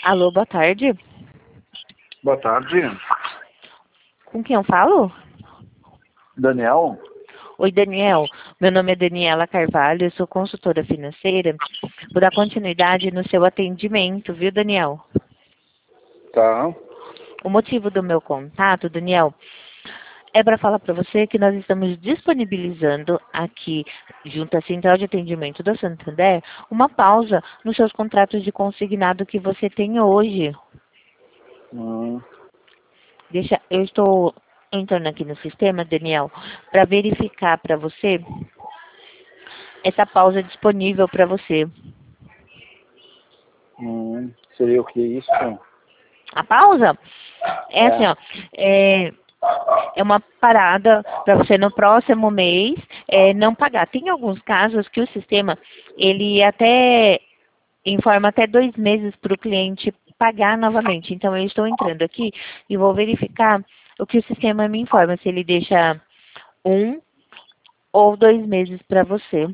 Alô, boa tarde. Boa tarde. Com quem eu falo? Daniel? Oi, Daniel. Meu nome é Daniela Carvalho, eu sou consultora financeira. Vou dar continuidade no seu atendimento, viu, Daniel? Tá. O motivo do meu contato, Daniel, é para falar para você que nós estamos disponibilizando aqui, junto à Central de Atendimento da Santander, uma pausa nos seus contratos de consignado que você tem hoje. Eu estou entrando aqui no sistema, Daniel, para verificar para você essa pausa disponível para você. Seria o que isso? A pausa é assim, ó, é uma parada para você no próximo mês não pagar. Tem alguns casos que o sistema, ele até informa até 2 meses para o cliente pagar novamente. Então, eu estou entrando aqui e vou verificar o que o sistema me informa, se ele deixa 1 ou 2 meses para você.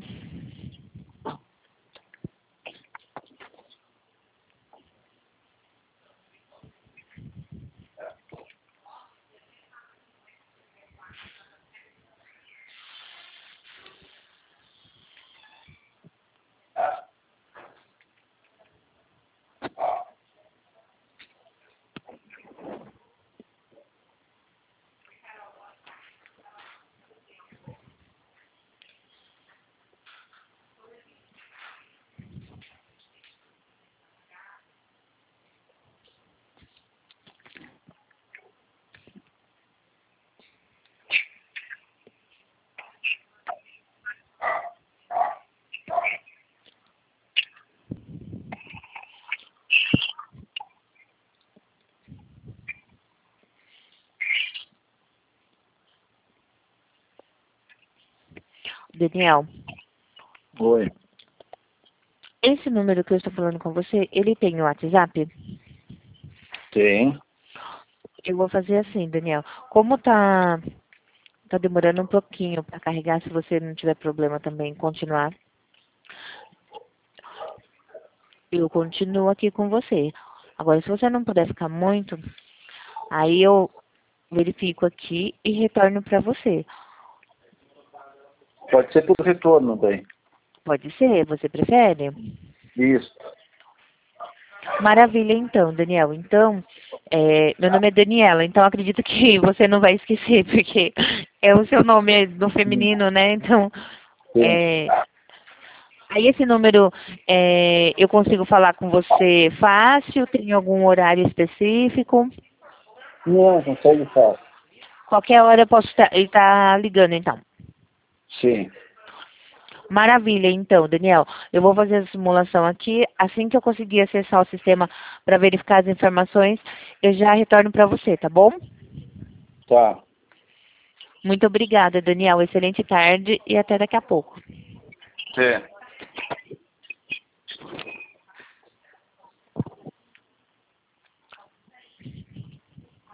Daniel, Oi. esse número que eu estou falando com você, ele tem o WhatsApp? Tem. Eu vou fazer assim, Daniel. Como tá demorando um pouquinho para carregar, se você não tiver problema também em continuar, eu continuo aqui com você. Agora, se você não puder ficar muito, aí eu verifico aqui e retorno para você. Pode ser por retorno daí. Pode ser? Você prefere? Isso. Maravilha, então, Daniel. Então, meu nome é Daniela, então acredito que você não vai esquecer, porque é o seu nome no feminino, né? Então, Sim. aí esse número eu consigo falar com você fácil? Tem algum horário específico? Não, consegue falar. Qualquer hora eu posso estar ligando, então. Sim. Maravilha, então, Daniel. Eu vou fazer a simulação aqui. Assim que eu conseguir acessar o sistema para verificar as informações, eu já retorno para você, tá bom? Tá. Muito obrigada, Daniel. Excelente tarde e até daqui a pouco. Sim.